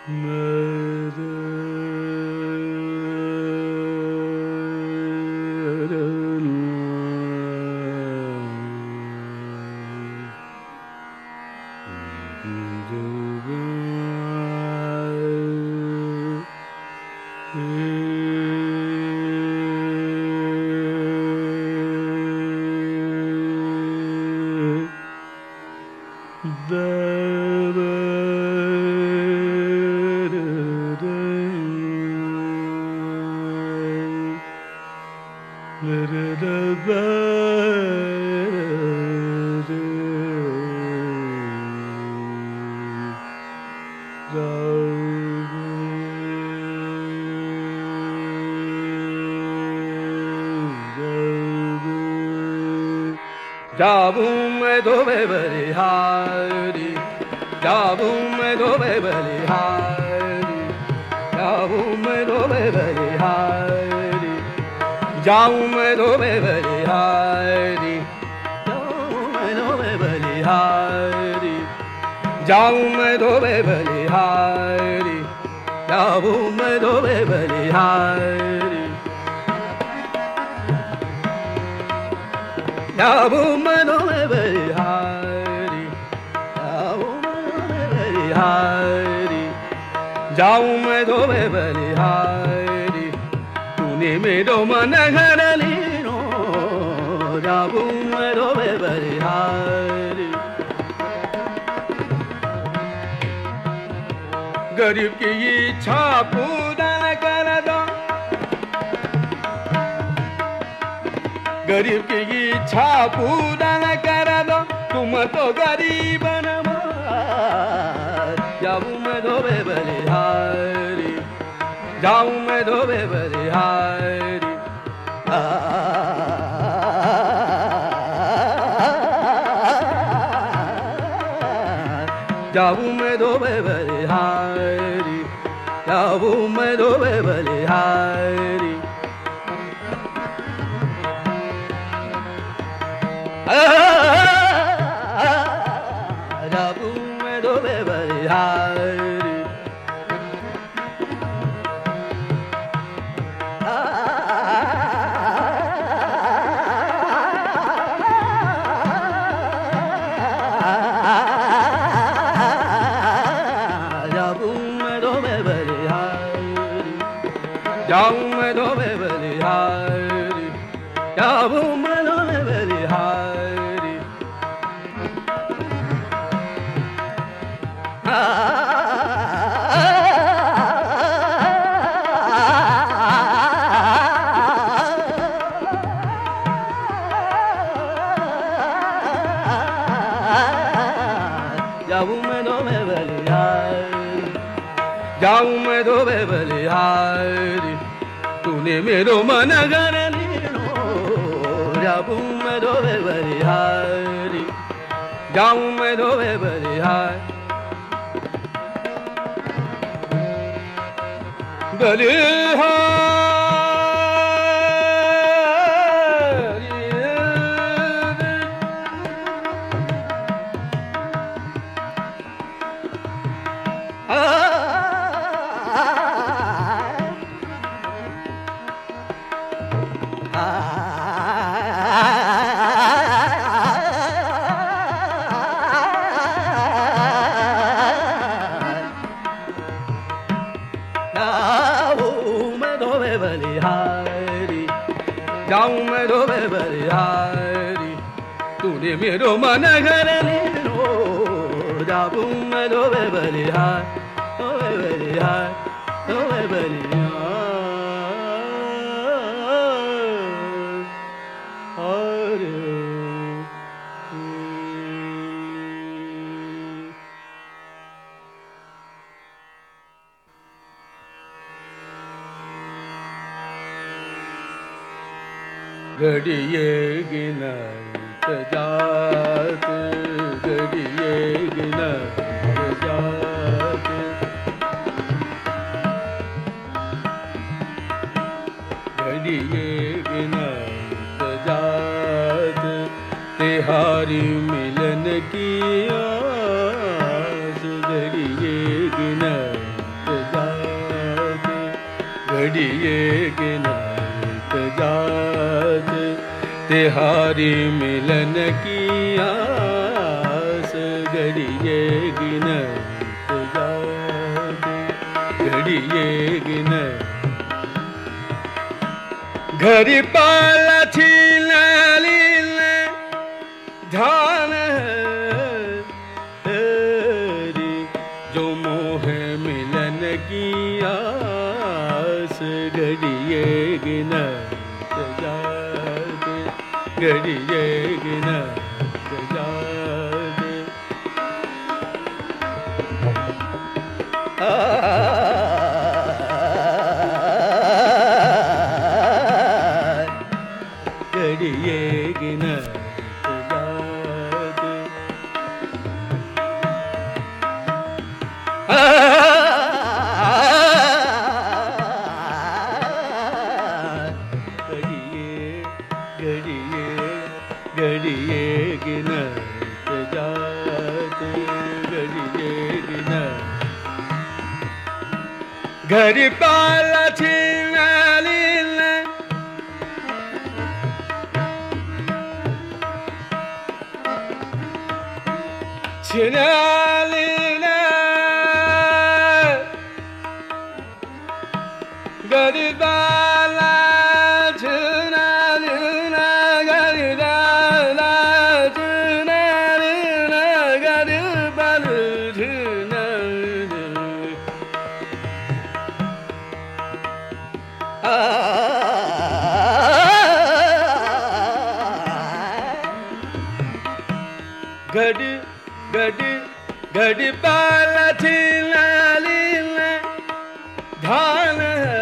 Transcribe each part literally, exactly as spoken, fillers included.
जाबू मैं धोबे बलिहारी, जाबू मैं धोबे बलिहारी, जाबू मैं धोबे बलिहारी, जाऊँ मैं धोबे बलिहारी, जाऊँ मैं धोबे बलिहारी, जाऊँ मैं धोबे बलिहारी, जाबू मैं धोबे बलिहारी, जाबू मैं धोबे बलिहारी, जाऊँ मैं धोबे बलिहारी, जाऊँ मैं धोबे बलिहारी, तूने मेरो मन घर लीनो, जाबू मैं धोबे बलिहारी। गरीब की इच्छा पूरा कर दो, गरीब की इच्छा पूरा कर दो, तुम तो गरीब न मार। जाऊँ मैं धोबे बलिहारी, जाऊँ मैं धोबे बलिहारी, जाऊँ मैं धोबे बलिहारी, जाऊँ मैं धोबे बलिहारी, जाबू मैं धोबे बलिहारी, जाबू मैं धोबे बलिहारी, जाऊँ मैं धोबे बलिहारी, जाबू मैं धोबे बलिहारी, जाऊँ मैं धोबे बलिहारी, जाऊँ मैं धोबे बलिहारी, तूने मेरो मन घर लीनो, जाऊँ मैं धोबे बलिहारी, जाऊँ मैं धोबे बलिहारी, बलिहारी। जाऊँ मैं धोबे बलिहारी, तूने मेरो मन घर लीनो, जाऊँ मैं धोबे बलिहारी, धोबे बलिहारी, धोबे बलिहारी। घड़िए गिनत जात, घड़िए गिनत जात, घड़िए गिनत जात, तिहारी मिलन की आस, घड़िए गिनत घड़िए गिनत जात तिहारी मिलन की आस घड़िए गिनत जात घड़िए गिनत घड़ी पाला छीन लीन ध्यान हरी जो मोह मिलन की आस घड़िए गिनत जात घड़िए गिनत जात घड़िए गिनत जात घड़िए घड़िए गिनत जात घड़िए गिनत घड़ी पाला छीन लीन छीन लीन घड़ी पाला छीन लीन घड़ी पाला छीन लीन घड़ी पाला छीन घड़ी घड़ी घड़ी पाला छीन लीन ध्यान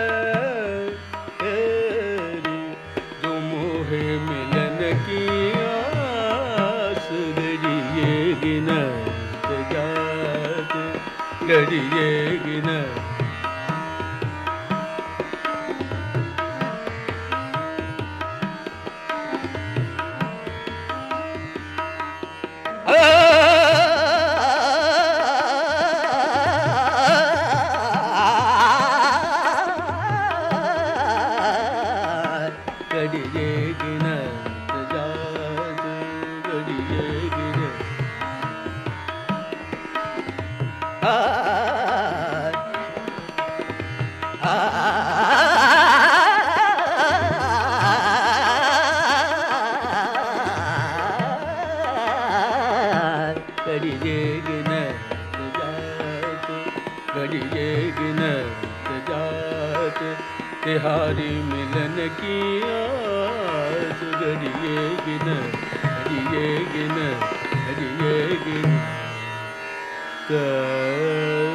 हरी जो मोह मिलन की आस घड़िए गिनत जात घड़िए गिनत घड़िए गिनत जात घड़िए गिनत घड़िए गिनत जात घड़िए गिनत जात तिहारी मिलन की आस घड़िए गिनत घड़िए गिनत घड़िए गिनत